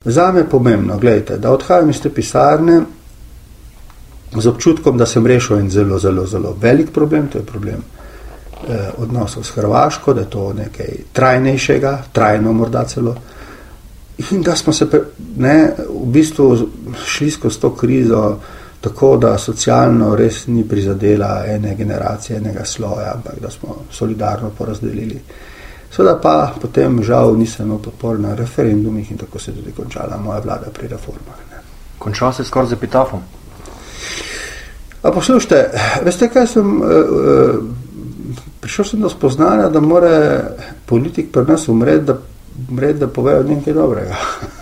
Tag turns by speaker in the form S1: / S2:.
S1: Zame je pomembno, gledajte, da odhajam iz te pisarne z občutkom, da sem rešil en zelo, zelo, zelo velik problem, to je problem odnosov s Hrvaško, da je to nekaj trajnejšega, trajno morda celo, in da smo se v bistvu šli skozi to krizo tako, da socialno res ni prizadela ene generacije, enega sloja, ampak da smo solidarno porazdelili. Seveda pa potem žal nisem imel podpor na referendumih in tako se je tudi končala moja vlada pri reformah.
S2: Končal se skoraj z epitafom.
S1: A poslušajte, veste kaj prišel sem do spoznanja, da mora politik pri nas umreti, da povejo nekaj dobrega.